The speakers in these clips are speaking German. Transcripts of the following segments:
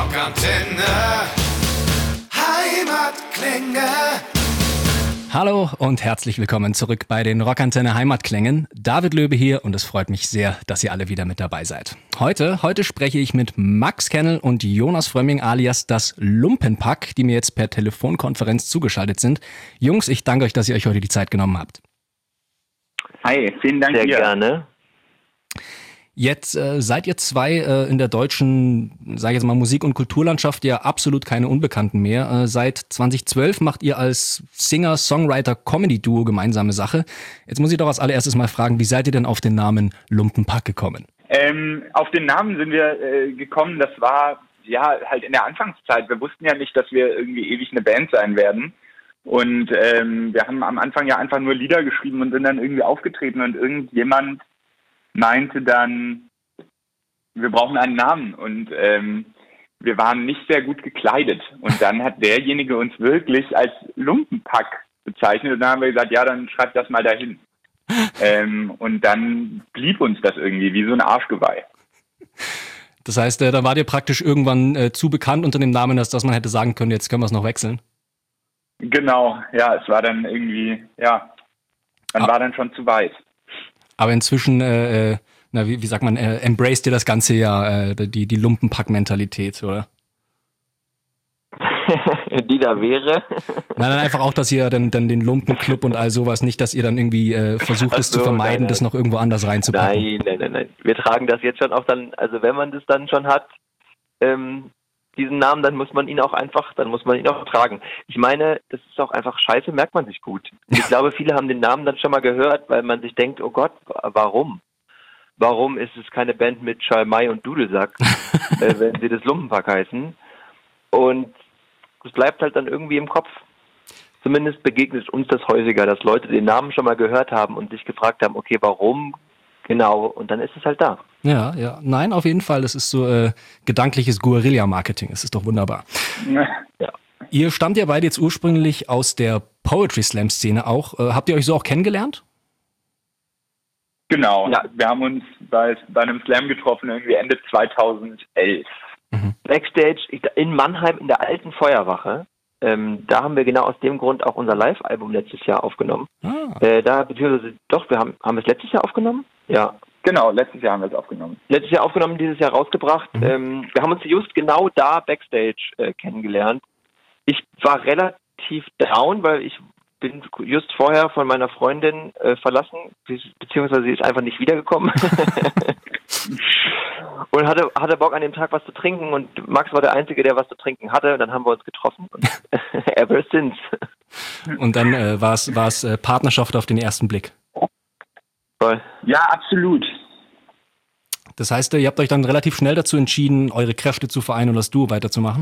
Rockantenne Heimatklänge. Hallo und herzlich willkommen zurück bei den Rockantenne Heimatklängen. David Löbe hier und es freut mich sehr, dass ihr alle wieder mit dabei seid. Heute spreche ich mit Max Kennel und Jonas Frömming alias das Lumpenpack, die mir jetzt per Telefonkonferenz zugeschaltet sind. Jungs, ich danke euch, dass ihr euch heute die Zeit genommen habt. Hi, vielen Dank. Sehr gerne. Jetzt seid ihr zwei in der deutschen, sage ich jetzt mal, Musik- und Kulturlandschaft ja absolut keine Unbekannten mehr. Seit 2012 macht ihr als Singer-Songwriter-Comedy-Duo gemeinsame Sache. Jetzt muss ich doch als allererstes mal fragen, wie seid ihr denn auf den Namen Lumpenpack gekommen? Auf den Namen sind wir gekommen, das war ja halt in der Anfangszeit. Wir wussten ja nicht, dass wir irgendwie ewig eine Band sein werden. Und wir haben am Anfang ja einfach nur Lieder geschrieben und sind dann irgendwie aufgetreten und irgendjemand meinte dann, wir brauchen einen Namen und wir waren nicht sehr gut gekleidet und dann hat derjenige uns wirklich als Lumpenpack bezeichnet und dann haben wir gesagt, ja, dann schreibt das mal dahin. Und dann blieb uns das irgendwie wie so ein Arschgeweih. Das heißt, da wart ihr praktisch irgendwann zu bekannt unter dem Namen, dass man hätte sagen können, jetzt können wir es noch wechseln. Genau, ja, es war dann irgendwie, ja, war dann schon zu weit. Aber inzwischen, wie sagt man, embraced ihr das Ganze ja, die Lumpenpack-Mentalität, oder? Die da wäre. Nein, einfach auch, dass ihr dann den Lumpenclub und all sowas, nicht, dass ihr dann irgendwie versucht, es zu vermeiden, nein. Das noch irgendwo anders reinzupacken. Nein. Wir tragen das jetzt schon auch dann, also wenn man das dann schon hat, diesen Namen, dann muss man ihn auch tragen. Ich meine, das ist auch einfach scheiße, merkt man sich gut. Ich glaube, viele haben den Namen dann schon mal gehört, weil man sich denkt, oh Gott, warum? Warum ist es keine Band mit Schalmei und Dudelsack, wenn sie das Lumpenpack heißen? Und es bleibt halt dann irgendwie im Kopf. Zumindest begegnet uns das häufiger, dass Leute den Namen schon mal gehört haben und sich gefragt haben, okay, warum? Genau, und dann ist es halt da. Ja. Nein, auf jeden Fall. Das ist so gedankliches Guerilla-Marketing. Es ist doch wunderbar. Ja. Ihr stammt ja beide jetzt ursprünglich aus der Poetry-Slam-Szene auch. Habt ihr euch so auch kennengelernt? Genau. Ja. Wir haben uns bei einem Slam getroffen, irgendwie Ende 2011. Mhm. Backstage in Mannheim in der alten Feuerwache. Da haben wir genau aus dem Grund auch unser Live-Album letztes Jahr aufgenommen. Wir haben es letztes Jahr aufgenommen? Ja. Genau, letztes Jahr haben wir es aufgenommen. Letztes Jahr aufgenommen, dieses Jahr rausgebracht. Wir haben uns just genau da Backstage kennengelernt. Ich war relativ down, weil ich bin just vorher von meiner Freundin verlassen, beziehungsweise sie ist einfach nicht wiedergekommen. Und hatte Bock an dem Tag was zu trinken und Max war der Einzige, der was zu trinken hatte. Und dann haben wir uns getroffen und ever since. Und dann war es Partnerschaft auf den ersten Blick. Voll. Ja, absolut. Das heißt, ihr habt euch dann relativ schnell dazu entschieden, eure Kräfte zu vereinen und das Duo weiterzumachen?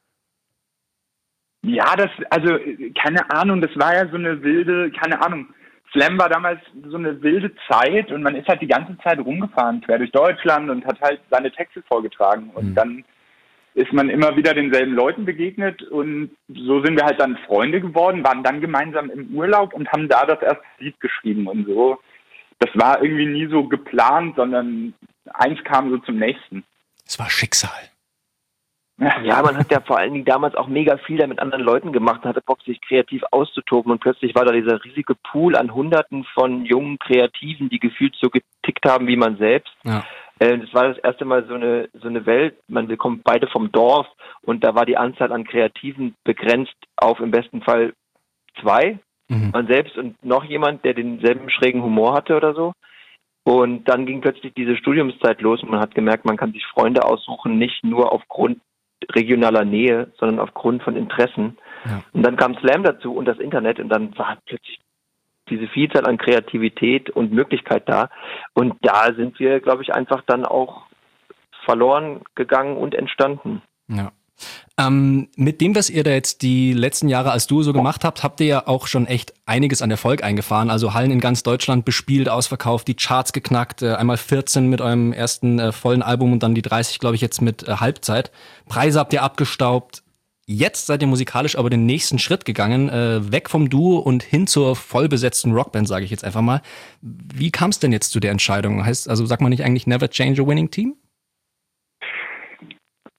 Ja, keine Ahnung, das war ja so eine wilde, Slam war damals so eine wilde Zeit und man ist halt die ganze Zeit rumgefahren, quer durch Deutschland und hat halt seine Texte vorgetragen und dann ist man immer wieder denselben Leuten begegnet und so sind wir halt dann Freunde geworden, waren dann gemeinsam im Urlaub und haben da das erste Lied geschrieben und so. Das war irgendwie nie so geplant, sondern eins kam so zum nächsten. Es war Schicksal. Ja, man hat ja vor allen Dingen damals auch mega viel da mit anderen Leuten gemacht und hatte Bock, sich kreativ auszutoben und plötzlich war da dieser riesige Pool an Hunderten von jungen Kreativen, die gefühlt so getickt haben wie man selbst. Ja. Das war das erste Mal so eine Welt, wir kommen beide vom Dorf und da war die Anzahl an Kreativen begrenzt auf im besten Fall 2. Man selbst und noch jemand, der denselben schrägen Humor hatte oder so. Und dann ging plötzlich diese Studiumszeit los und man hat gemerkt, man kann sich Freunde aussuchen, nicht nur aufgrund regionaler Nähe, sondern aufgrund von Interessen. Ja. Und dann kam Slam dazu und das Internet und dann war plötzlich diese Vielzahl an Kreativität und Möglichkeit da. Und da sind wir, glaube ich, einfach dann auch verloren gegangen und entstanden. Ja. Mit dem, was ihr da jetzt die letzten Jahre als Duo so gemacht habt, habt ihr ja auch schon echt einiges an Erfolg eingefahren. Also Hallen in ganz Deutschland bespielt, ausverkauft, die Charts geknackt, einmal 14 mit eurem ersten vollen Album und dann die 30, glaube ich, jetzt mit Halbzeit. Preise habt ihr abgestaubt. Jetzt seid ihr musikalisch aber den nächsten Schritt gegangen, weg vom Duo und hin zur vollbesetzten Rockband, sage ich jetzt einfach mal. Wie kam es denn jetzt zu der Entscheidung? Sagt man nicht eigentlich never change a winning team?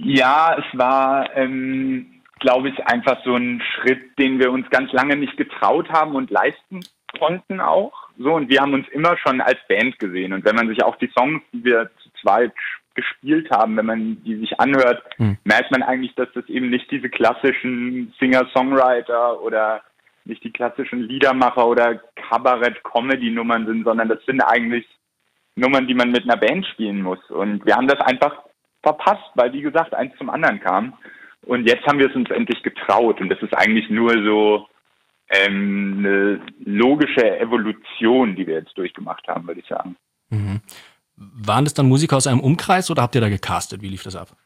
Ja, es war, glaube ich, einfach so ein Schritt, den wir uns ganz lange nicht getraut haben und leisten konnten auch. So, und wir haben uns immer schon als Band gesehen. Und wenn man sich auch die Songs, die wir zu zweit gespielt haben, wenn man die sich anhört, merkt man eigentlich, dass das eben nicht diese klassischen Singer-Songwriter oder nicht die klassischen Liedermacher oder Kabarett-Comedy-Nummern sind, sondern das sind eigentlich Nummern, die man mit einer Band spielen muss. Und wir haben das einfach verpasst, weil, wie gesagt, eins zum anderen kam. Und jetzt haben wir es uns endlich getraut. Und das ist eigentlich nur so eine logische Evolution, die wir jetzt durchgemacht haben, würde ich sagen. Mhm. Waren das dann Musiker aus einem Umkreis oder habt ihr da gecastet? Wie lief das ab?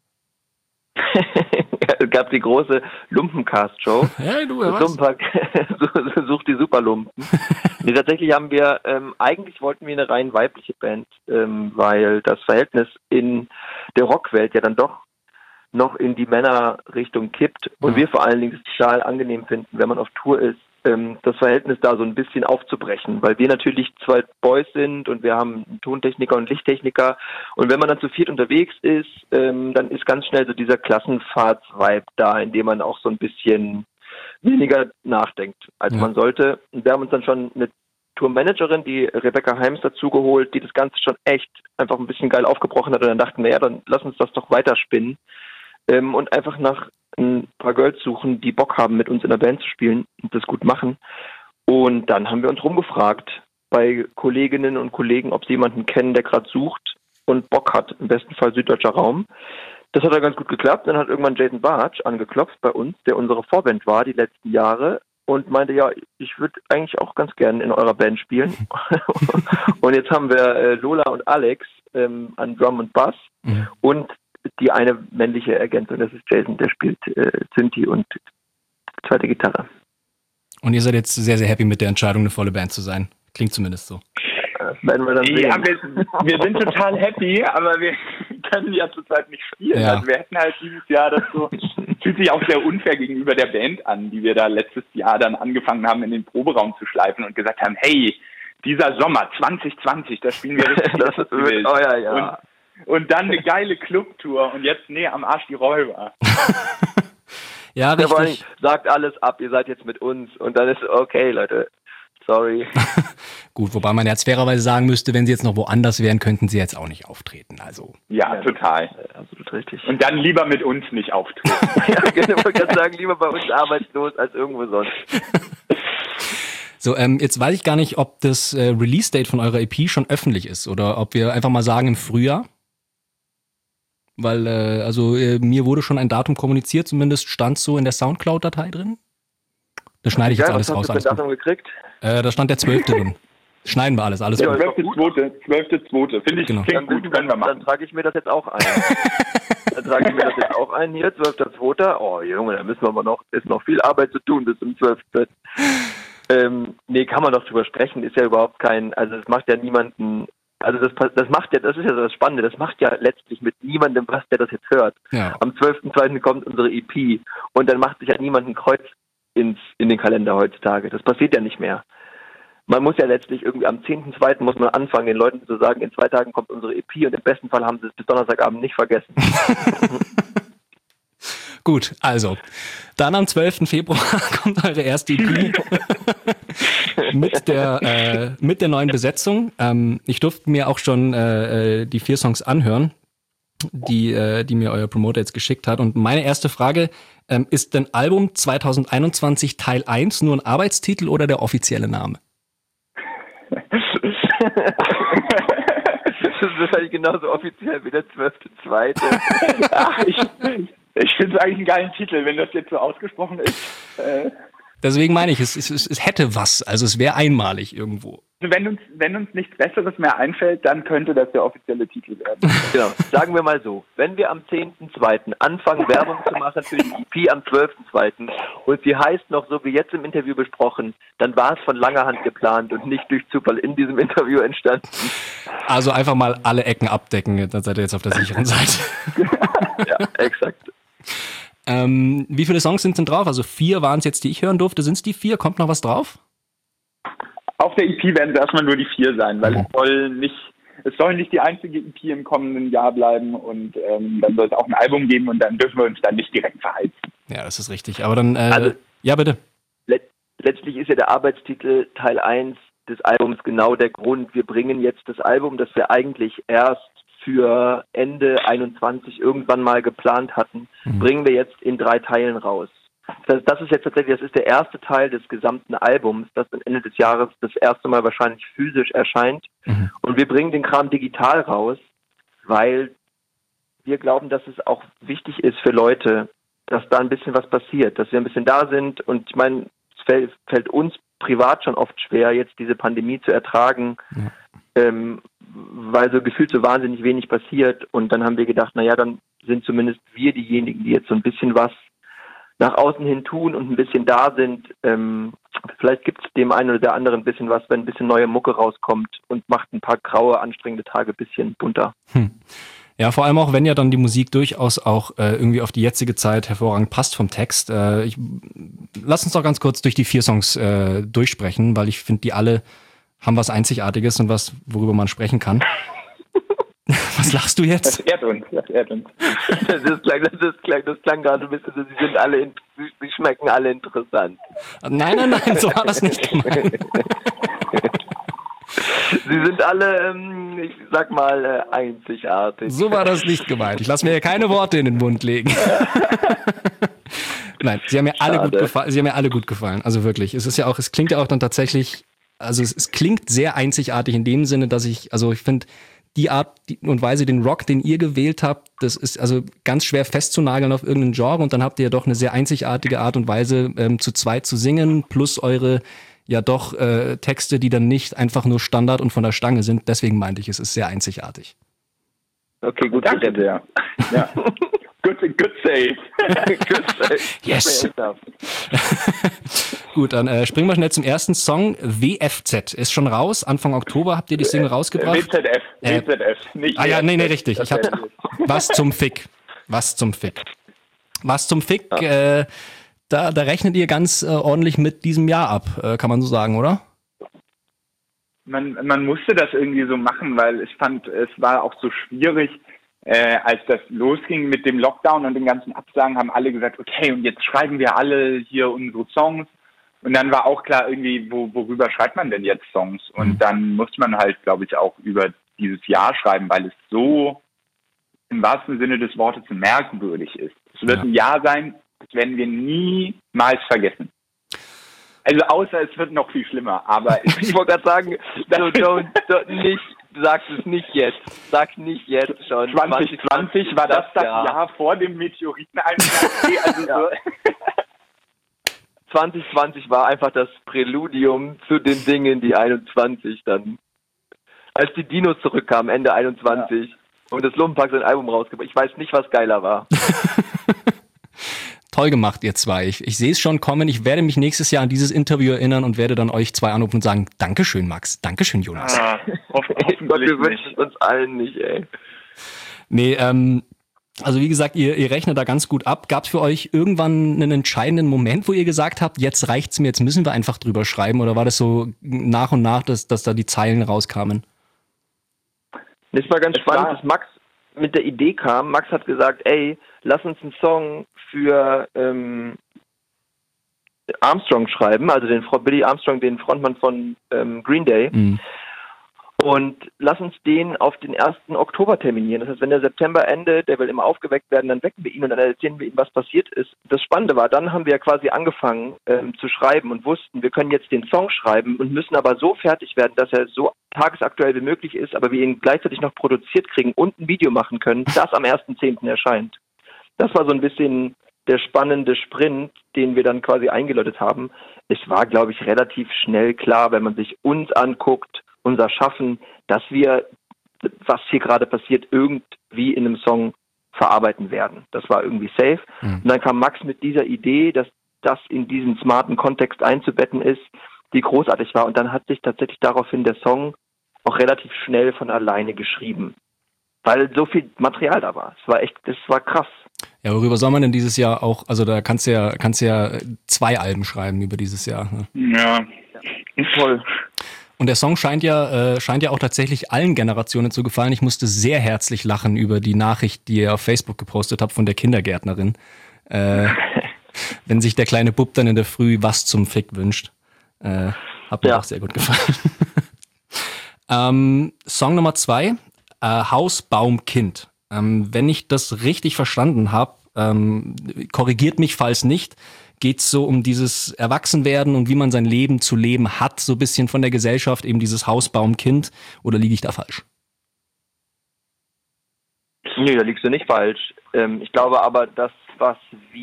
Es gab die große Lumpencast-Show. Hey, du, was? Sucht die Superlumpen. Nee, tatsächlich haben wir, eigentlich wollten wir eine rein weibliche Band, weil das Verhältnis in der Rockwelt ja dann doch noch in die Männerrichtung kippt und wir vor allen Dingen es total angenehm finden, wenn man auf Tour ist, das Verhältnis da so ein bisschen aufzubrechen, weil wir natürlich zwei Boys sind und wir haben einen Tontechniker und Lichttechniker und wenn man dann zu viert unterwegs ist, dann ist ganz schnell so dieser Klassenfahrts-Vibe da, in dem man auch so ein bisschen weniger nachdenkt, als man sollte. Und wir haben uns dann schon eine Tourmanagerin, die Rebecca Heims, dazu geholt, die das Ganze schon echt einfach ein bisschen geil aufgebrochen hat und dann dachten wir, ja, dann lass uns das doch weiterspinnen. Und einfach nach ein paar Girls suchen, die Bock haben, mit uns in der Band zu spielen und das gut machen. Und dann haben wir uns rumgefragt bei Kolleginnen und Kollegen, ob sie jemanden kennen, der gerade sucht und Bock hat, im besten Fall süddeutscher Raum. Das hat ja ganz gut geklappt. Dann hat irgendwann Jason Bartsch angeklopft bei uns, der unsere Vorband war die letzten Jahre und meinte, ja, ich würde eigentlich auch ganz gerne in eurer Band spielen. Und jetzt haben wir Lola und Alex an Drum und Bass und die eine männliche Ergänzung, das ist Jason, der spielt Synthi und zweite Gitarre. Und ihr seid jetzt sehr, sehr happy mit der Entscheidung, eine volle Band zu sein. Klingt zumindest so. Das werden wir dann sehen. Ja, wir sind total happy, aber wir können ja zurzeit nicht spielen. Ja. Also wir hätten halt dieses Jahr das so, fühlt sich auch sehr unfair gegenüber der Band an, die wir da letztes Jahr dann angefangen haben, in den Proberaum zu schleifen und gesagt haben, hey, dieser Sommer 2020, da spielen wir richtig das ist wild. Oh ja. Und dann eine geile Clubtour und jetzt, am Arsch die Räuber. Ja, richtig. Sagt alles ab, ihr seid jetzt mit uns und dann ist okay, Leute. Sorry. Gut, wobei man jetzt fairerweise sagen müsste, wenn sie jetzt noch woanders wären, könnten sie jetzt auch nicht auftreten. Also. Ja, total. Absolut richtig. Und dann lieber mit uns nicht auftreten. Ja, genau, ich wollte gerade sagen, lieber bei uns arbeitslos als irgendwo sonst. So, jetzt weiß ich gar nicht, ob das Release-Date von eurer EP schon öffentlich ist oder ob wir einfach mal sagen im Frühjahr. Weil, mir wurde schon ein Datum kommuniziert, zumindest stand so in der Soundcloud-Datei drin. Das schneide ich jetzt alles raus. Was hast du für ein Datum gekriegt? Da stand der 12. drin. Schneiden wir alles. Ja, 12.2. Finde ich, genau. Klingt gut, können wir machen. Dann trage ich mir das jetzt auch ein. Hier, 12.2. Oh Junge, da müssen wir aber noch, ist noch viel Arbeit zu tun bis zum 12. Nee, kann man doch drüber sprechen, ist ja überhaupt kein, also es macht ja niemanden, also das ist ja das Spannende, das macht ja letztlich mit niemandem was, der das jetzt hört. Ja. Am 12.2. kommt unsere EP und dann macht sich ja niemand ein Kreuz in den Kalender heutzutage. Das passiert ja nicht mehr. Man muss ja letztlich irgendwie am 10.2. muss man anfangen, den Leuten zu sagen, in 2 Tagen kommt unsere EP und im besten Fall haben sie es bis Donnerstagabend nicht vergessen. Gut, also, dann am 12. Februar kommt eure erste EP mit der neuen Besetzung. Ich durfte mir auch schon die 4 Songs anhören, die mir euer Promoter jetzt geschickt hat. Und meine erste Frage, ist denn Album 2021 Teil 1 nur ein Arbeitstitel oder der offizielle Name? Das ist wahrscheinlich genauso offiziell wie der 12.2. Ach, ich finde es eigentlich einen geilen Titel, wenn das jetzt so ausgesprochen ist. Deswegen meine ich, es hätte was, also es wäre einmalig irgendwo. Wenn uns nichts Besseres mehr einfällt, dann könnte das der offizielle Titel werden. Genau, sagen wir mal so, wenn wir am 10.2. anfangen, Werbung zu machen für die EP am 12.2. und sie heißt noch so wie jetzt im Interview besprochen, dann war es von langer Hand geplant und nicht durch Zufall in diesem Interview entstanden. Also einfach mal alle Ecken abdecken, dann seid ihr jetzt auf der sicheren Seite. Ja, exakt. Wie viele Songs sind denn drauf? Also 4 waren es jetzt, die ich hören durfte. Sind es die 4? Kommt noch was drauf? Auf der EP werden es erstmal nur die 4 sein, weil es soll nicht es soll nicht die einzige EP im kommenden Jahr bleiben und dann soll es auch ein Album geben und dann dürfen wir uns dann nicht direkt verheizen. Ja, das ist richtig. Aber dann, Also, ja bitte. Letztlich ist ja der Arbeitstitel Teil 1 des Albums genau der Grund. Wir bringen jetzt das Album, das wir eigentlich erst für Ende 21 irgendwann mal geplant hatten, bringen wir jetzt in 3 Teilen raus. Das ist jetzt tatsächlich, das ist der erste Teil des gesamten Albums, das am Ende des Jahres das erste Mal wahrscheinlich physisch erscheint. Und wir bringen den Kram digital raus, weil wir glauben, dass es auch wichtig ist für Leute, dass da ein bisschen was passiert, dass wir ein bisschen da sind. Und ich meine, es fällt uns privat schon oft schwer, jetzt diese Pandemie zu ertragen, weil so gefühlt so wahnsinnig wenig passiert. Und dann haben wir gedacht, naja, dann sind zumindest wir diejenigen, die jetzt so ein bisschen was nach außen hin tun und ein bisschen da sind. Vielleicht gibt es dem einen oder der anderen ein bisschen was, wenn ein bisschen neue Mucke rauskommt und macht ein paar graue, anstrengende Tage ein bisschen bunter. Ja, vor allem auch, wenn ja dann die Musik durchaus auch irgendwie auf die jetzige Zeit hervorragend passt vom Text. Lass uns doch ganz kurz durch die 4 Songs durchsprechen, weil ich finde, die alle haben was Einzigartiges und was, worüber man sprechen kann. Was lachst du jetzt? Das ehrt uns. Das klang gerade ein bisschen so, sie schmecken alle interessant. Nein, so war das nicht gemeint. Sie sind alle, ich sag mal, einzigartig. So war das nicht gemeint. Ich lasse mir hier keine Worte in den Mund legen. Nein, sie haben mir alle gut gefallen. Sie haben mir alle gut gefallen. Also wirklich. Es klingt ja auch dann tatsächlich, also es klingt sehr einzigartig in dem Sinne, dass ich finde, die Art und Weise, den Rock, den ihr gewählt habt, das ist also ganz schwer festzunageln auf irgendeinen Genre und dann habt ihr ja doch eine sehr einzigartige Art und Weise, zu zweit zu singen, plus eure ja doch Texte, die dann nicht einfach nur Standard und von der Stange sind. Deswegen meinte ich, es ist sehr einzigartig. Okay, gut. Danke sehr. Ja. Good save. Good save. Yes. Gut, dann springen wir schnell zum ersten Song. WFZ ist schon raus. Anfang Oktober habt ihr die Single rausgebracht. WZF. Nicht ja, nee, richtig. Ich hab Was zum Fick. Da rechnet ihr ganz ordentlich mit diesem Jahr ab, kann man so sagen, oder? Man musste das irgendwie so machen, weil ich fand, es war auch so schwierig, als das losging mit dem Lockdown und den ganzen Absagen, haben alle gesagt, okay, und jetzt schreiben wir alle hier unsere Songs. Und dann war auch klar irgendwie, worüber schreibt man denn jetzt Songs? Und dann musste man halt, glaube ich, auch über dieses Jahr schreiben, weil es so im wahrsten Sinne des Wortes merkwürdig ist. Es wird ein Jahr sein, das werden wir niemals vergessen. Also außer es wird noch viel schlimmer, aber ich wollte gerade sagen, sag es nicht jetzt. Sag nicht jetzt schon. 2020 war das Jahr vor dem Meteoriteneinschlag. Also ja. 2020 war einfach das Präludium zu den Dingen, die 21 dann, als die Dinos zurückkamen, Ende 21 und das Lumpenpack sein Album rausgebracht. Ich weiß nicht, was geiler war. Toll gemacht, ihr zwei. Ich sehe es schon kommen. Ich werde mich nächstes Jahr an dieses Interview erinnern und werde dann euch zwei anrufen und sagen, Dankeschön, Max. Dankeschön, Jonas. Gott, wir wünschen es uns allen nicht, ey. Nee, also wie gesagt, ihr rechnet da ganz gut ab. Gab es für euch irgendwann einen entscheidenden Moment, wo ihr gesagt habt, jetzt reicht's mir, jetzt müssen wir einfach drüber schreiben? Oder war das so nach und nach, dass da die Zeilen rauskamen? Das war ganz spannend, dass Max mit der Idee kam. Max hat gesagt, ey, lass uns einen Song für Armstrong schreiben, also den Billy Armstrong, den Frontmann von Green Day. Und lass uns den auf den 1. Oktober terminieren. Das heißt, wenn der September endet, der will immer aufgeweckt werden, dann wecken wir ihn und dann erzählen wir ihm, was passiert ist. Das Spannende war, dann haben wir quasi angefangen zu schreiben und wussten, wir können jetzt den Song schreiben und müssen aber so fertig werden, dass er so tagesaktuell wie möglich ist, aber wir ihn gleichzeitig noch produziert kriegen und ein Video machen können, das am 1.10. erscheint. Das war so ein bisschen der spannende Sprint, den wir dann quasi eingeläutet haben. Es war, glaube ich, relativ schnell klar, wenn man sich uns anguckt, unser Schaffen, dass wir, was hier gerade passiert, irgendwie in einem Song verarbeiten werden. Das war irgendwie safe. Und dann kam Max mit dieser Idee, dass das in diesen smarten Kontext einzubetten ist, die großartig war. Und dann hat sich tatsächlich daraufhin der Song auch relativ schnell von alleine geschrieben, weil so viel Material da war. Das war krass. Ja, worüber soll man denn dieses Jahr auch, also da kannst du ja 2 Alben schreiben über dieses Jahr. Ne? Ja, toll. Und der Song scheint ja auch tatsächlich allen Generationen zu gefallen. Ich musste sehr herzlich lachen über die Nachricht, die ihr auf Facebook gepostet habt von der Kindergärtnerin. Wenn sich der kleine Bub dann in der Früh was zum Fick wünscht. Hat mir auch sehr gut gefallen. Song Nummer 2, Haus, Baum, Kind. Wenn ich das richtig verstanden habe, korrigiert mich, falls nicht, geht es so um dieses Erwachsenwerden und wie man sein Leben zu leben hat, so ein bisschen von der Gesellschaft, eben dieses Haus, Baum, Kind, oder liege ich da falsch? Nee, da liegst du nicht falsch. Ich glaube aber, das, was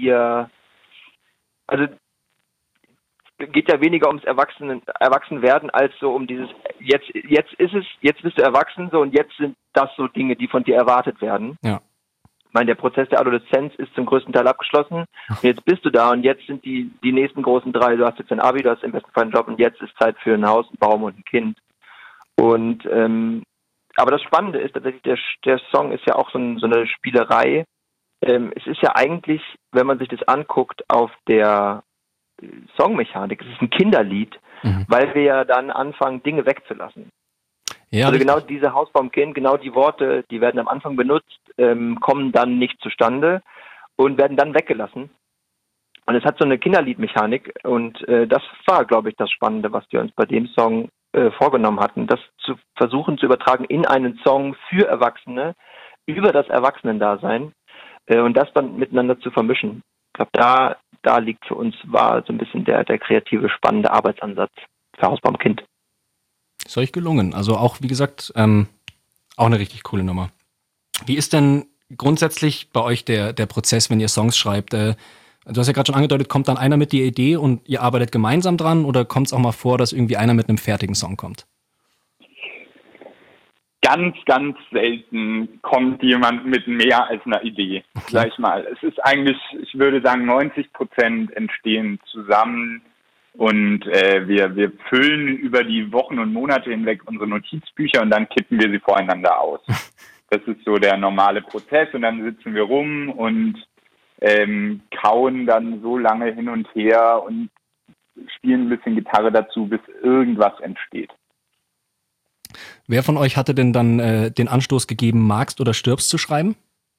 also geht ja weniger ums Erwachsenwerden als so um dieses, jetzt bist du erwachsen, so, und jetzt sind das so Dinge, die von dir erwartet werden. Ja. Ich meine, der Prozess der Adoleszenz ist zum größten Teil abgeschlossen. Und jetzt bist du da und jetzt sind die nächsten großen 3, du hast jetzt ein Abi, du hast im besten Fall einen Job und jetzt ist Zeit für ein Haus, einen Baum und ein Kind. Und aber das Spannende ist tatsächlich, der Song ist ja auch so eine Spielerei. Es ist ja eigentlich, wenn man sich das anguckt, auf der Songmechanik, es ist ein Kinderlied, weil wir ja dann anfangen, Dinge wegzulassen. Ja, also genau diese Hausbaumkind, genau die Worte, die werden am Anfang benutzt, kommen dann nicht zustande und werden dann weggelassen. Und es hat so eine Kinderliedmechanik und das war, glaube ich, das Spannende, was wir uns bei dem Song vorgenommen hatten, das zu versuchen zu übertragen in einen Song für Erwachsene über das Erwachsenendasein und das dann miteinander zu vermischen. Ich glaube, da liegt für uns, war so ein bisschen der kreative, spannende Arbeitsansatz für Hausbaumkind. Ist euch gelungen. Also auch, wie gesagt, auch eine richtig coole Nummer. Wie ist denn grundsätzlich bei euch der Prozess, wenn ihr Songs schreibt? Du hast ja gerade schon angedeutet, kommt dann einer mit der Idee und ihr arbeitet gemeinsam dran, oder kommt es auch mal vor, dass irgendwie einer mit einem fertigen Song kommt? Ganz, ganz selten kommt jemand mit mehr als einer Idee, sag ich mal. Es ist eigentlich, ich würde sagen, 90% entstehen zusammen und wir füllen über die Wochen und Monate hinweg unsere Notizbücher und dann kippen wir sie voreinander aus. Das ist so der normale Prozess und dann sitzen wir rum und kauen dann so lange hin und her und spielen ein bisschen Gitarre dazu, bis irgendwas entsteht. Wer von euch hatte denn dann den Anstoß gegeben, Magst oder stirbst zu schreiben?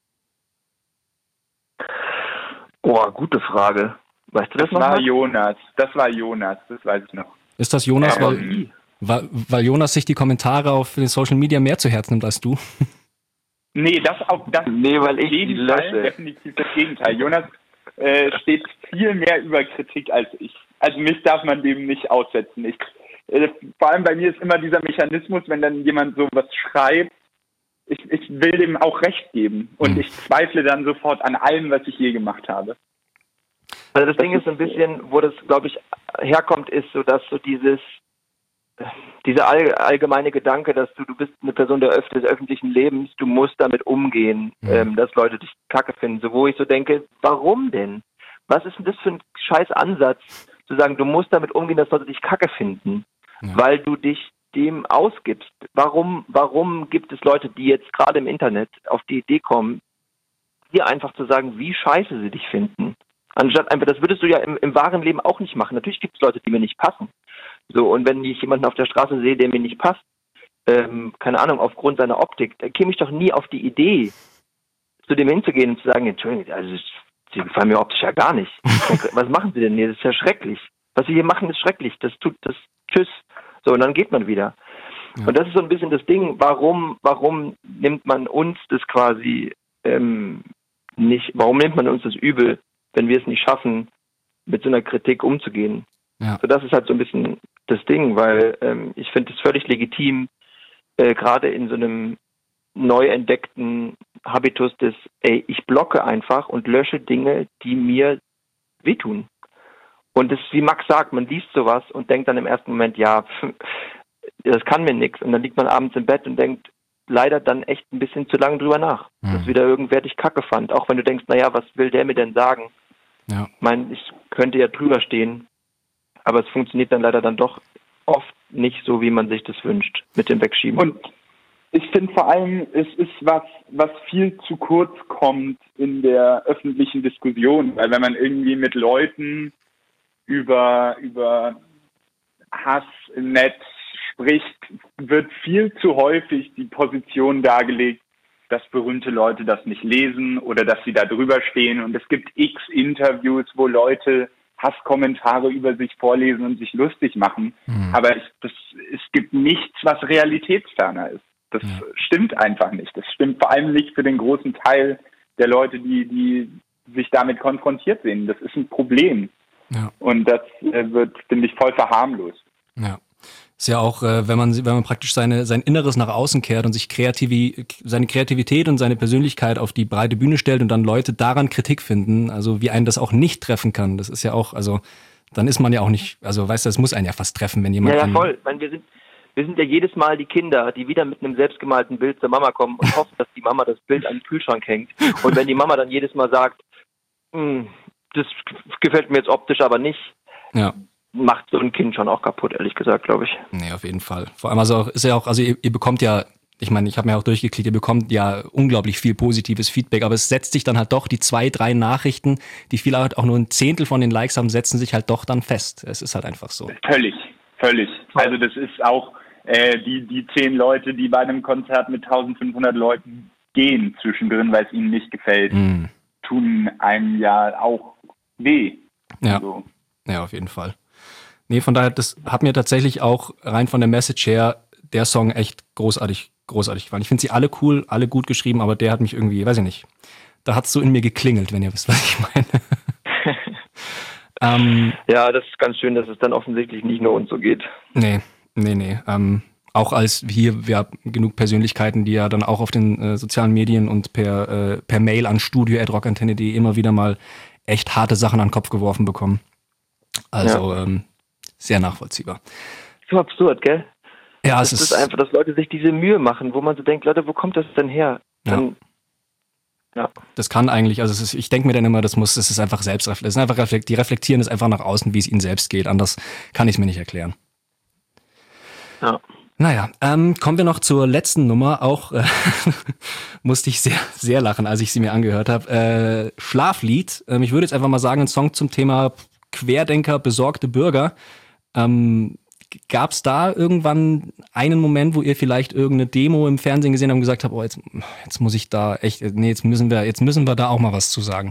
Oh, gute Frage. Weißt du das noch? Das war Jonas, das weiß ich noch. Ist das Jonas, weil Jonas sich die Kommentare auf den Social Media mehr zu Herzen nimmt als du? Nee, weil ich die lösche. Definitiv das Gegenteil. Jonas steht viel mehr über Kritik als ich. Also mich darf man dem nicht aussetzen. Vor allem bei mir ist immer dieser Mechanismus, wenn dann jemand sowas schreibt, ich will dem auch Recht geben und ich zweifle dann sofort an allem, was ich je gemacht habe. Also das Ding ist so ein bisschen, wo das, glaube ich, herkommt, ist so, dass so dieser allgemeine Gedanke, dass du bist eine Person des öffentlichen Lebens, du musst damit umgehen, dass Leute dich kacke finden. So, wo ich so denke, warum denn? Was ist denn das für ein scheiß Ansatz, zu sagen, du musst damit umgehen, dass Leute dich kacke finden, weil du dich dem ausgibst. Warum gibt es Leute, die jetzt gerade im Internet auf die Idee kommen, dir einfach zu sagen, wie scheiße sie dich finden? Anstatt einfach, das würdest du ja im wahren Leben auch nicht machen. Natürlich gibt es Leute, die mir nicht passen. So, und wenn ich jemanden auf der Straße sehe, der mir nicht passt, keine Ahnung, aufgrund seiner Optik, da käme ich doch nie auf die Idee, zu dem hinzugehen und zu sagen, Entschuldigung, also Sie gefallen mir optisch ja gar nicht. Was machen Sie denn hier? Das ist ja schrecklich. Was Sie hier machen, ist schrecklich. Tschüss. So, und dann geht man wieder. Ja. Und das ist so ein bisschen das Ding, warum nimmt man uns das quasi nicht, warum nimmt man uns das übel, wenn wir es nicht schaffen, mit so einer Kritik umzugehen? Ja. So, das ist halt so ein bisschen das Ding, weil ich finde es völlig legitim, gerade in so einem neu entdeckten Habitus des, ich blocke einfach und lösche Dinge, die mir wehtun. Und das, wie Max sagt, man liest sowas und denkt dann im ersten Moment, ja, das kann mir nichts. Und dann liegt man abends im Bett und denkt leider dann echt ein bisschen zu lange drüber nach, dass wieder irgendwer dich kacke fand. Auch wenn du denkst, naja, was will der mir denn sagen? Ja. Ich meine, ich könnte ja drüber stehen, aber es funktioniert dann leider dann doch oft nicht so, wie man sich das wünscht, mit dem Wegschieben. Und ich finde vor allem, es ist was viel zu kurz kommt in der öffentlichen Diskussion, weil wenn man irgendwie mit Leuten über Hass im Netz spricht, wird viel zu häufig die Position dargelegt, dass berühmte Leute das nicht lesen oder dass sie da drüber stehen. Und es gibt x Interviews, wo Leute Hasskommentare über sich vorlesen und sich lustig machen. Aber es gibt nichts, was realitätsferner ist. Das stimmt einfach nicht. Das stimmt vor allem nicht für den großen Teil der Leute, die sich damit konfrontiert sehen. Das ist ein Problem. Ja. Und das wird, finde ich, voll verharmlost. Ja. Ist ja auch, wenn man praktisch sein Inneres nach außen kehrt und sich seine Kreativität und seine Persönlichkeit auf die breite Bühne stellt und dann Leute daran Kritik finden, also wie einen das auch nicht treffen kann. Das ist ja auch, also dann ist man ja auch nicht, also weißt du, das muss einen ja fast treffen, wenn jemand... Ja, voll. Ich meine, wir sind ja jedes Mal die Kinder, die wieder mit einem selbstgemalten Bild zur Mama kommen und hoffen, dass die Mama das Bild an den Kühlschrank hängt. Und wenn die Mama dann jedes Mal sagt, das gefällt mir jetzt optisch aber nicht, macht so ein Kind schon auch kaputt, ehrlich gesagt, glaube ich. Nee, auf jeden Fall. Vor allem also ist ja auch, also ihr bekommt ja, ich meine, ich habe mir auch durchgeklickt, ihr bekommt ja unglaublich viel positives Feedback, aber es setzt sich dann halt doch, die 2, 3 Nachrichten, die vielleicht auch nur ein Zehntel von den Likes haben, setzen sich halt doch dann fest. Es ist halt einfach so. Völlig. Also das ist auch die 10 Leute, die bei einem Konzert mit 1500 Leuten gehen zwischendrin, weil es ihnen nicht gefällt, tun einem ja auch weh. Ja. Also. Ja, auf jeden Fall. Nee, von daher, das hat mir tatsächlich auch rein von der Message her der Song echt großartig gefallen. Ich finde sie alle cool, alle gut geschrieben, aber der hat mich irgendwie, weiß ich nicht, da hat es so in mir geklingelt, wenn ihr wisst, was ich meine. Ja, das ist ganz schön, dass es dann offensichtlich nicht nur uns so geht. Nee. Auch als hier, wir haben genug Persönlichkeiten, die ja dann auch auf den sozialen Medien und per Mail an studio@rockantenne.de immer wieder mal echt harte Sachen an den Kopf geworfen bekommen. Also sehr nachvollziehbar. So absurd, gell? Ja, es ist einfach, dass Leute sich diese Mühe machen, wo man so denkt, Leute, wo kommt das denn her? Dann, Das kann eigentlich, also ich denke mir dann immer, das ist einfach die reflektieren es einfach nach außen, wie es ihnen selbst geht. Anders kann ich es mir nicht erklären. Ja. Naja, kommen wir noch zur letzten Nummer. Auch musste ich sehr, sehr lachen, als ich sie mir angehört habe. Schlaflied. Ich würde jetzt einfach mal sagen, ein Song zum Thema Querdenker, besorgte Bürger. Gab es da irgendwann einen Moment, wo ihr vielleicht irgendeine Demo im Fernsehen gesehen habt und gesagt habt, oh, jetzt muss ich da echt, nee, jetzt müssen wir da auch mal was zu sagen?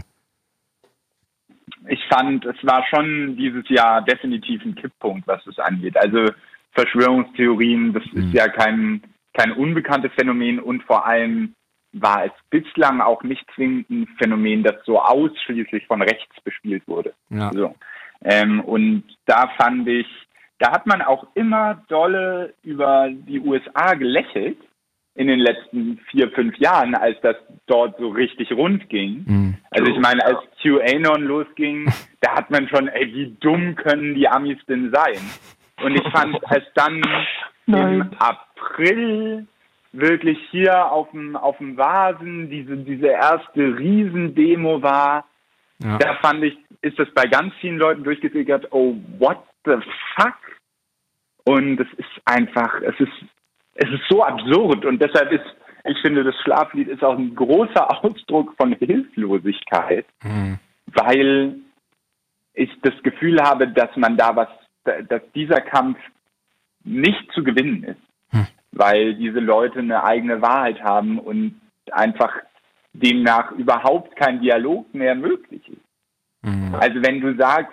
Ich fand, es war schon dieses Jahr definitiv ein Kipppunkt, was das angeht. Also Verschwörungstheorien, das ist ja kein unbekanntes Phänomen und vor allem war es bislang auch nicht zwingend ein Phänomen, das so ausschließlich von rechts bespielt wurde. Ja. So. Und da fand ich, da hat man auch immer dolle über die USA gelächelt in den letzten 4, 5 Jahren, als das dort so richtig rund ging. Also ich meine, als QAnon losging, da hat man schon, wie dumm können die Amis denn sein? Und ich fand es dann im April wirklich hier auf dem Vasen, diese erste Riesendemo war, da fand ich, ist das bei ganz vielen Leuten durchgesickert, oh, what the fuck? Und es ist einfach, es ist so absurd und deshalb ich finde, das Schlaflied ist auch ein großer Ausdruck von Hilflosigkeit, weil ich das Gefühl habe, dass dass dieser Kampf nicht zu gewinnen ist, weil diese Leute eine eigene Wahrheit haben und einfach demnach überhaupt kein Dialog mehr möglich ist. Also wenn du sagst,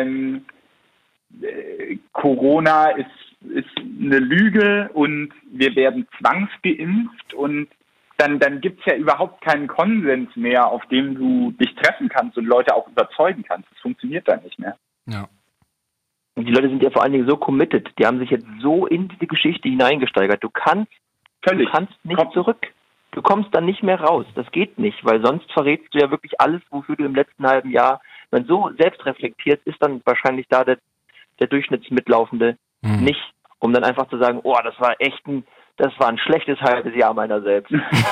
Corona ist eine Lüge und wir werden zwangsgeimpft und dann gibt es ja überhaupt keinen Konsens mehr, auf dem du dich treffen kannst und Leute auch überzeugen kannst. Das funktioniert dann nicht mehr. Ja. Und die Leute sind ja vor allen Dingen so committed. Die haben sich jetzt so in diese Geschichte hineingesteigert. Du kannst nicht zurück. Du kommst dann nicht mehr raus. Das geht nicht, weil sonst verrätst du ja wirklich alles, wofür du im letzten halben Jahr, wenn so selbstreflektiert, ist dann wahrscheinlich da der Durchschnittsmitlaufende nicht, um dann einfach zu sagen, oh, das war ein schlechtes halbes Jahr meiner selbst.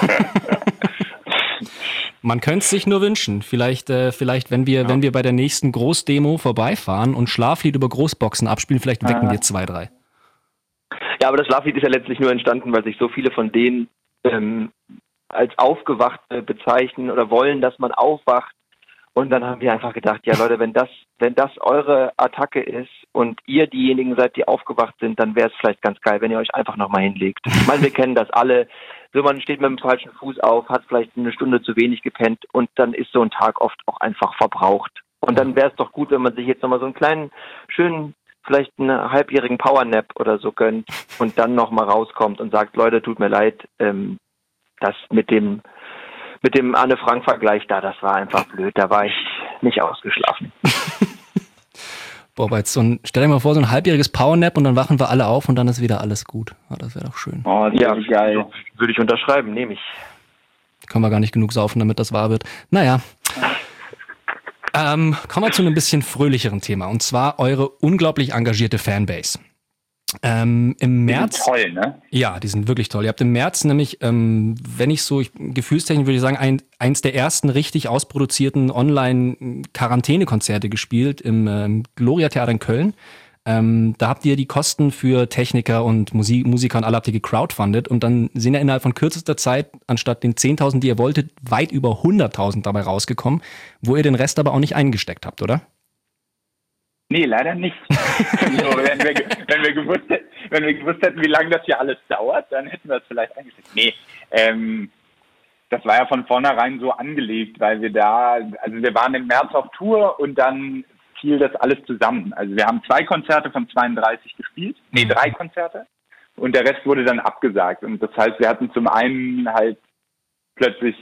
Man könnte es sich nur wünschen. Vielleicht, wenn wir bei der nächsten Großdemo vorbeifahren und Schlaflied über Großboxen abspielen, vielleicht wecken wir 2, 3. Ja, aber das Schlaflied ist ja letztlich nur entstanden, weil sich so viele von denen als aufgewacht bezeichnen oder wollen, dass man aufwacht. Und dann haben wir einfach gedacht, ja Leute, wenn das eure Attacke ist, und ihr diejenigen seid, die aufgewacht sind, dann wäre es vielleicht ganz geil, wenn ihr euch einfach nochmal hinlegt. Ich meine, wir kennen das alle. So, man steht mit dem falschen Fuß auf, hat vielleicht eine Stunde zu wenig gepennt und dann ist so ein Tag oft auch einfach verbraucht. Und dann wäre es doch gut, wenn man sich jetzt nochmal so einen kleinen, schönen, vielleicht einen halbjährigen Powernap oder so gönnt und dann nochmal rauskommt und sagt, Leute, tut mir leid, das mit dem Anne-Frank-Vergleich das war einfach blöd, da war ich nicht ausgeschlafen. Boah, aber jetzt stell dir mal vor, so ein halbjähriges Powernap und dann wachen wir alle auf und dann ist wieder alles gut. Ja, das wäre doch schön. Oh, ja, geil. Würde ich unterschreiben, nehme ich. Können wir gar nicht genug saufen, damit das wahr wird. Naja. Kommen wir zu einem bisschen fröhlicheren Thema, und zwar eure unglaublich engagierte Fanbase. Im März. Die sind toll, ne? Ja, die sind wirklich toll. Ihr habt im März nämlich, gefühlstechnisch würde ich sagen, eins der ersten richtig ausproduzierten Online-Quarantäne-Konzerte gespielt im Gloria Theater in Köln. Da habt ihr die Kosten für Techniker und Musiker und alle habt ihr gecrowdfundet und dann sind ja innerhalb von kürzester Zeit anstatt den 10.000, die ihr wolltet, weit über 100.000 dabei rausgekommen, wo ihr den Rest aber auch nicht eingesteckt habt, oder? Nee, leider nicht. wenn wir gewusst hätten, wie lange das hier alles dauert, dann hätten wir es vielleicht eingesteckt. Nee, das war ja von vornherein so angelegt, weil wir waren im März auf Tour und dann fiel das alles zusammen. Also wir haben 2 Konzerte von 32 gespielt, 3 Konzerte und der Rest wurde dann abgesagt. Und das heißt, wir hatten zum einen halt plötzlich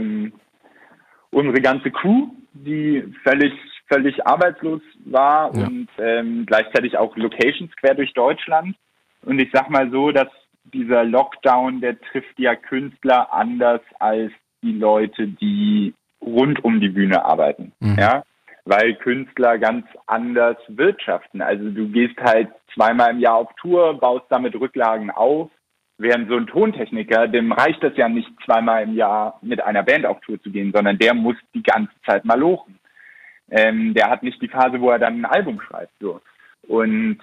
unsere ganze Crew, die völlig arbeitslos war und gleichzeitig auch Locations quer durch Deutschland. Und ich sag mal so, dass dieser Lockdown, der trifft ja Künstler anders als die Leute, die rund um die Bühne arbeiten. Ja, weil Künstler ganz anders wirtschaften. Also du gehst halt 2-mal im Jahr auf Tour, baust damit Rücklagen auf, während so ein Tontechniker, dem reicht das ja nicht 2-mal im Jahr mit einer Band auf Tour zu gehen, sondern der muss die ganze Zeit mal lochen. Der hat nicht die Phase, wo er dann ein Album schreibt. So. Und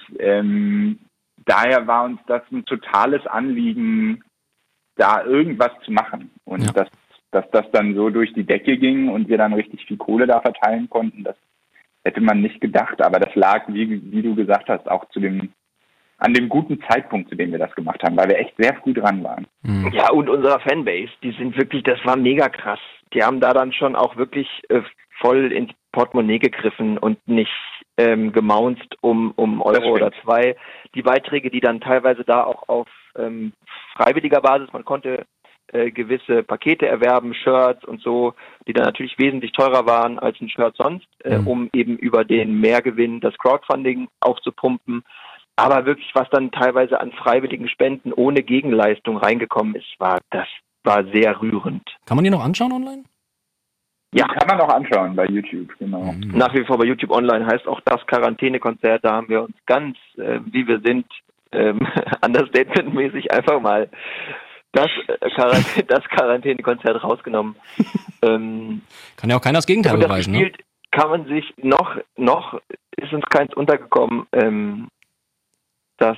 daher war uns das ein totales Anliegen, da irgendwas zu machen. Und dass das dann so durch die Decke ging und wir dann richtig viel Kohle da verteilen konnten, das hätte man nicht gedacht. Aber das lag, wie du gesagt hast, auch an dem guten Zeitpunkt, zu dem wir das gemacht haben, weil wir echt sehr früh dran waren. Ja, und unserer Fanbase, die sind wirklich, das war mega krass. Die haben da dann schon auch wirklich voll ins Portemonnaie gegriffen und nicht gemaunzt um Euro oder 2. Die Beiträge, die dann teilweise da auch auf freiwilliger Basis, man konnte gewisse Pakete erwerben, Shirts und so, die dann natürlich wesentlich teurer waren als ein Shirt sonst, um eben über den Mehrgewinn das Crowdfunding aufzupumpen. Aber wirklich, was dann teilweise an freiwilligen Spenden ohne Gegenleistung reingekommen ist, das war sehr rührend. Kann man die noch anschauen online? Ja, kann man noch anschauen bei YouTube, genau. Nach wie vor bei YouTube online, heißt auch das Quarantänekonzert, da haben wir uns ganz, wie wir sind, understatement-mäßig einfach mal das Quarantänekonzert rausgenommen. Kann ja auch keiner das Gegenteil beweisen, ne? Kann man sich noch ist uns keins untergekommen, das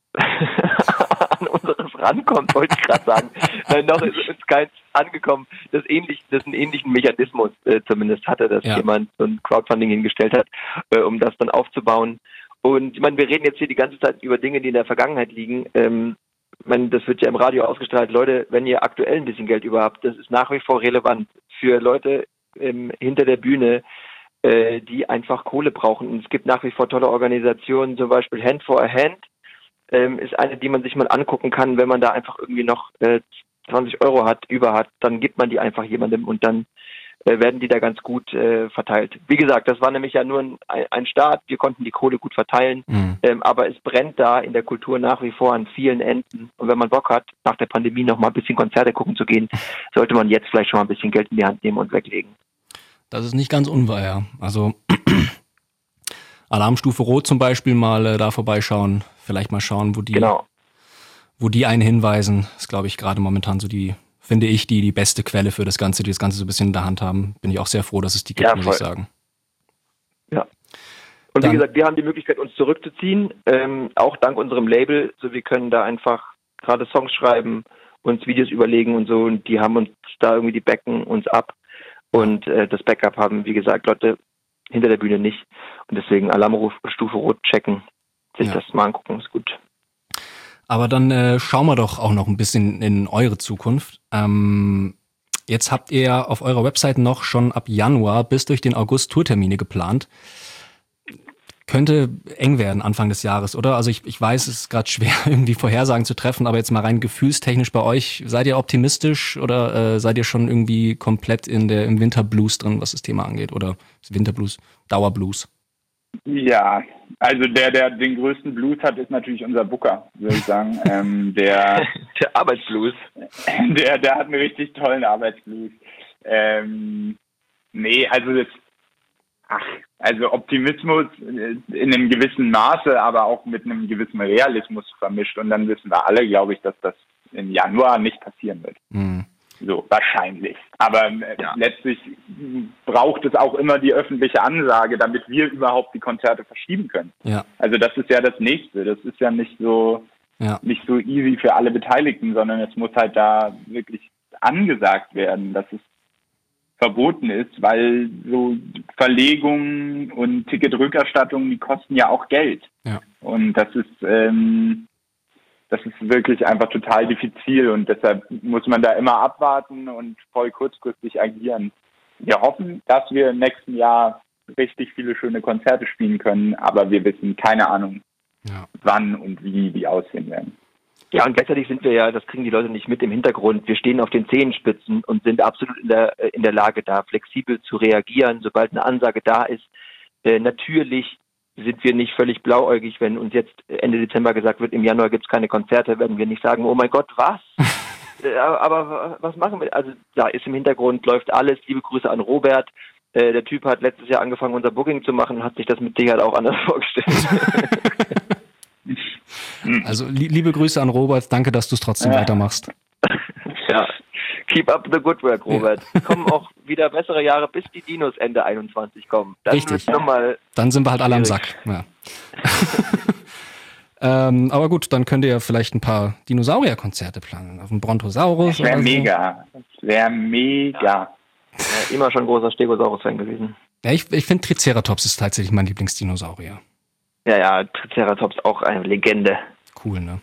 an unseres rankommt, wollte ich gerade sagen. Nein, noch ist uns keins angekommen, das einen ähnlichen Mechanismus zumindest hatte, dass jemand so ein Crowdfunding hingestellt hat, um das dann aufzubauen. Und ich meine, wir reden jetzt hier die ganze Zeit über Dinge, die in der Vergangenheit liegen. Das wird ja im Radio ausgestrahlt. Leute, wenn ihr aktuell ein bisschen Geld über habt, das ist nach wie vor relevant für Leute hinter der Bühne, die einfach Kohle brauchen. Und es gibt nach wie vor tolle Organisationen, zum Beispiel Hand for a Hand, ist eine, die man sich mal angucken kann, wenn man da einfach irgendwie noch 20 Euro über hat, dann gibt man die einfach jemandem und dann werden die da ganz gut verteilt. Wie gesagt, das war nämlich ja nur ein Start, wir konnten die Kohle gut verteilen, aber es brennt da in der Kultur nach wie vor an vielen Enden und wenn man Bock hat, nach der Pandemie noch mal ein bisschen Konzerte gucken zu gehen, sollte man jetzt vielleicht schon mal ein bisschen Geld in die Hand nehmen und weglegen. Das ist nicht ganz unwahr, ja. Also Alarmstufe Rot zum Beispiel mal da vorbeischauen, vielleicht mal schauen, wo die einen hinweisen, ist glaube ich gerade momentan so die beste Quelle für das Ganze, die das Ganze so ein bisschen in der Hand haben. Bin ich auch sehr froh, dass es die gibt, muss ich sagen. Ja. Und wie gesagt, wir haben die Möglichkeit, uns zurückzuziehen, auch dank unserem Label. So, wir können da einfach gerade Songs schreiben, uns Videos überlegen und so. Und die haben uns da irgendwie, die backen uns ab. Und das Backup haben, wie gesagt, Leute, hinter der Bühne nicht. Und deswegen Alarmruf Stufe Rot checken, sich das mal angucken, ist gut. Aber dann schauen wir doch auch noch ein bisschen in eure Zukunft. Jetzt habt ihr auf eurer Website noch schon ab Januar bis durch den August Tourtermine geplant. Könnte eng werden Anfang des Jahres, oder? Also ich weiß, es ist gerade schwer, irgendwie Vorhersagen zu treffen, aber jetzt mal rein gefühlstechnisch bei euch, seid ihr optimistisch oder seid ihr schon irgendwie komplett im Winterblues drin, was das Thema angeht? Oder Winterblues, Dauerblues? Ja, also der den größten Blues hat, ist natürlich unser Booker, würde ich sagen. Der Arbeitsblues. Der hat einen richtig tollen Arbeitsblues. Also Optimismus in einem gewissen Maße, aber auch mit einem gewissen Realismus vermischt. Und dann wissen wir alle, glaube ich, dass das im Januar nicht passieren wird. Mhm. So, wahrscheinlich. Aber letztlich braucht es auch immer die öffentliche Ansage, damit wir überhaupt die Konzerte verschieben können. Ja. Also das ist ja das Nächste. Das ist ja nicht so easy für alle Beteiligten, sondern es muss halt da wirklich angesagt werden, dass es verboten ist, weil so Verlegungen und Ticketrückerstattungen, die kosten ja auch Geld. Ja. Und das ist wirklich einfach total diffizil und deshalb muss man da immer abwarten und voll kurzfristig agieren. Wir hoffen, dass wir im nächsten Jahr richtig viele schöne Konzerte spielen können, aber wir wissen keine Ahnung, wann und wie die aussehen werden. Ja, und gleichzeitig sind wir ja, das kriegen die Leute nicht mit im Hintergrund, wir stehen auf den Zehenspitzen und sind absolut in der Lage, da flexibel zu reagieren, sobald eine Ansage da ist. Natürlich sind wir nicht völlig blauäugig, wenn uns jetzt Ende Dezember gesagt wird, im Januar gibt es keine Konzerte, werden wir nicht sagen, oh mein Gott, was? Aber was machen wir? Also da ist im Hintergrund, läuft alles. Liebe Grüße an Robert. Der Typ hat letztes Jahr angefangen, unser Booking zu machen und hat sich das mit Sicherheit auch anders vorgestellt. Also liebe Grüße an Robert, danke, dass du es trotzdem weitermachst. Ja, keep up the good work, Robert. Kommen auch wieder bessere Jahre, bis die Dinos Ende 21 kommen. Dann richtig. Dann sind wir halt alle am Sack. Ja. Aber gut, dann könnt ihr ja vielleicht ein paar Dinosaurier-Konzerte planen. Auf dem Brontosaurus. Das wäre mega. Das wäre mega. Ja, immer schon großer Stegosaurus-Fan gewesen. Ja, ich finde Triceratops ist tatsächlich mein Lieblingsdinosaurier. Ja, Triceratops auch eine Legende. Cool, ne?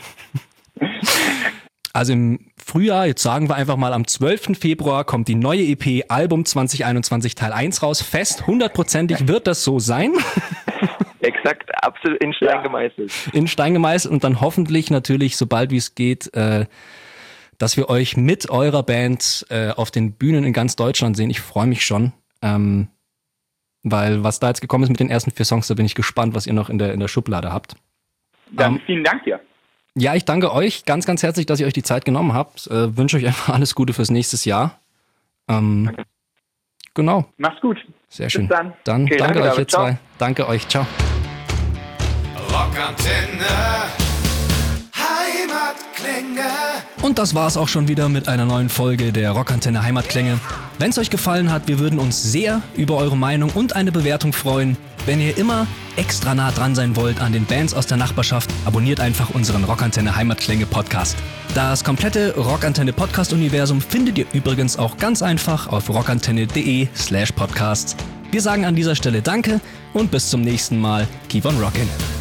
Also im Frühjahr, jetzt sagen wir einfach mal am 12. Februar, kommt die neue EP Album 2021 Teil 1 raus. Fest, 100%ig wird das so sein. Exakt, absolut in Stein gemeißelt. In Stein gemeißelt und dann hoffentlich natürlich, sobald wie es geht, dass wir euch mit eurer Band auf den Bühnen in ganz Deutschland sehen. Ich freue mich schon. Weil was da jetzt gekommen ist mit den ersten 4 Songs, da bin ich gespannt, was ihr noch in der Schublade habt. Dann vielen Dank dir. Ja, ich danke euch ganz, ganz herzlich, dass ihr euch die Zeit genommen habt. Wünsche euch einfach alles Gute fürs nächste Jahr. Genau. Mach's gut. Sehr schön. Bis dann okay, danke euch, ihr zwei. Danke euch. Ciao. Rockantenne. Heimatklänge. Und das war's auch schon wieder mit einer neuen Folge der Rockantenne Heimatklänge. Wenn es euch gefallen hat, wir würden uns sehr über eure Meinung und eine Bewertung freuen. Wenn ihr immer extra nah dran sein wollt an den Bands aus der Nachbarschaft, abonniert einfach unseren Rockantenne Heimatklänge Podcast. Das komplette Rockantenne Podcast-Universum findet ihr übrigens auch ganz einfach auf rockantenne.de/podcasts. Wir sagen an dieser Stelle Danke und bis zum nächsten Mal. Keep on rockin'.